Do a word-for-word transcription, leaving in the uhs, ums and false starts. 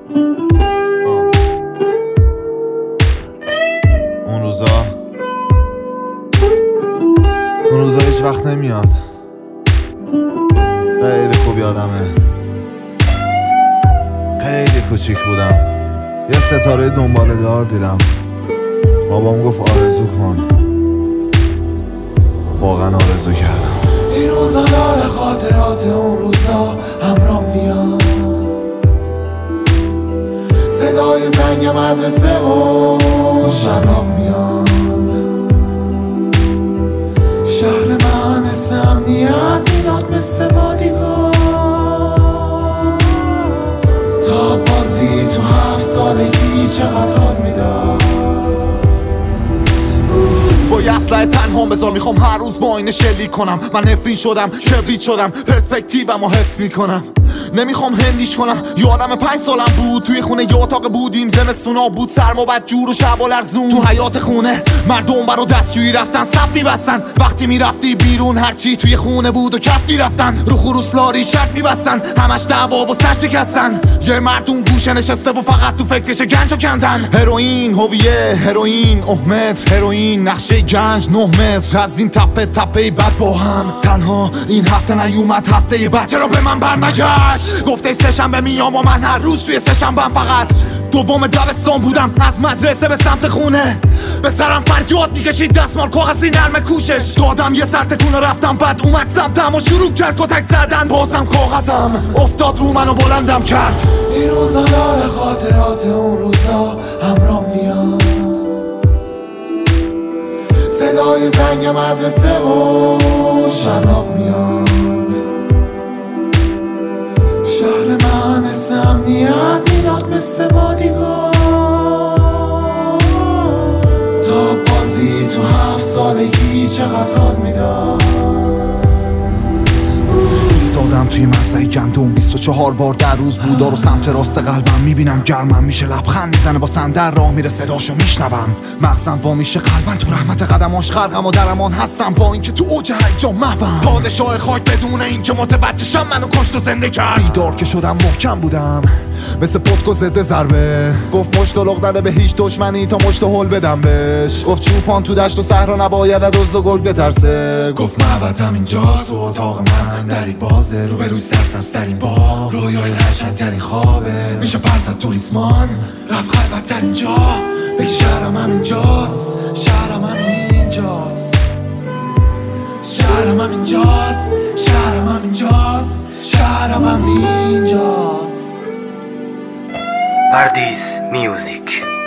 اون روزا اون روزا هیچ وقت نمیاد. خیلی خوب یادمه، خیلی کوچیک بودم، یه ستاره دنباله دار دیدم. بابام گفت آرزو کن، واقعا آرزو کردم. این روزا داره خاطرات اون روزا همراه میاد، صدای زنگ مدرسه و شلاق میاد. شهر من حس امنیت میداد مثل بادیگاه، تا بازی تو هفت سالگی چقدر حال میداد. با یه اسلحه تنها بذار، میخوام هر روز با اینه شلیک کنم. من نفرین شدم، کبریت شدم، پرسپکتیوم رو حفظ میکنم. نمیخوام هندیش کنم. یادم پنج سالم بود، توی خونه یه اتاق بودیم، زمستونا بود، سرما بد جور و شب و لرزون. تو حیات خونه مردم برا دستشویی رفتن، صف میبستن. وقتی میرفتی بیرون هرچی توی خونه بود و کف میرفتن. رو خروس لاری شرط میبستن، همش دعوا و سر شکستن. یه مردم گوشه نشسته و فقط تو فکرش گنجو کندن. هروئین، هویه، هروئین، احمد، هروئین، نقشه گنج نه متر از این تپه تپه بعد با هم. تنها این هفته نیومد، هفته بعد چرا به من برنگشت؟ گفته سه‌شنبه میام و من هر روز توی سه‌شنبه‌ام فقط دوم دبستان بودم. از مدرسه به سمت خونه به سرم فریاد میکشید، دستمال کاغذی نرم کوشش دادم. یه سر تکون رفتم، بعد اومد سمتم و شروع کرد کتک زدن. بازم کاغذم افتاد رو منو بلندم کرد. این روزا داره خاطرات اون روزا همراه میاد، صدای زنگ مدرسه و شلاق میاد. شهر من حس امنیت میداد مثل بادیگاه، تا بازی تو هفت سالگی چقدر حال میداد. ایستادم توی مزرعه گندم، بیست و چهار بار در روز بودا رو سمت راست قلبم میبینم. گرمم میشه، لبخند میزنه، با صندل راه میره، صداشو میشنوم. مغزم وا میشه، قلبم تو رحمت قدماش غرقم و در امان هستم، با اینکه تو اوج هیجان محوم. پادشاه خاک بدون اینکه متوجه شم منو کشت و زنده کرد. بیدار که شدم محکم بودم مثل پتک و ضد ضربه. گفت مشت و لغ نده به هیچ دشمنی تا مشت و هل بدم بهش. گفت چوپان تو دشت و صحرا نباید از دزد و گرگ بترسه. گفت معبدم اینجاست و اتاق من دری بازه، رو به روی سرسبزترین باغ، رویای قشنگترین خوابه. میشه پرزد تو ریسمان، رفت خلوت‌تر اینجا، بگی شهرم هم اینجاست، شهرم هم اینجاست، شهرم هم اینجاست، شهرم هم اینجاست، شهرم هم اینجاست. پردیس میوزیک.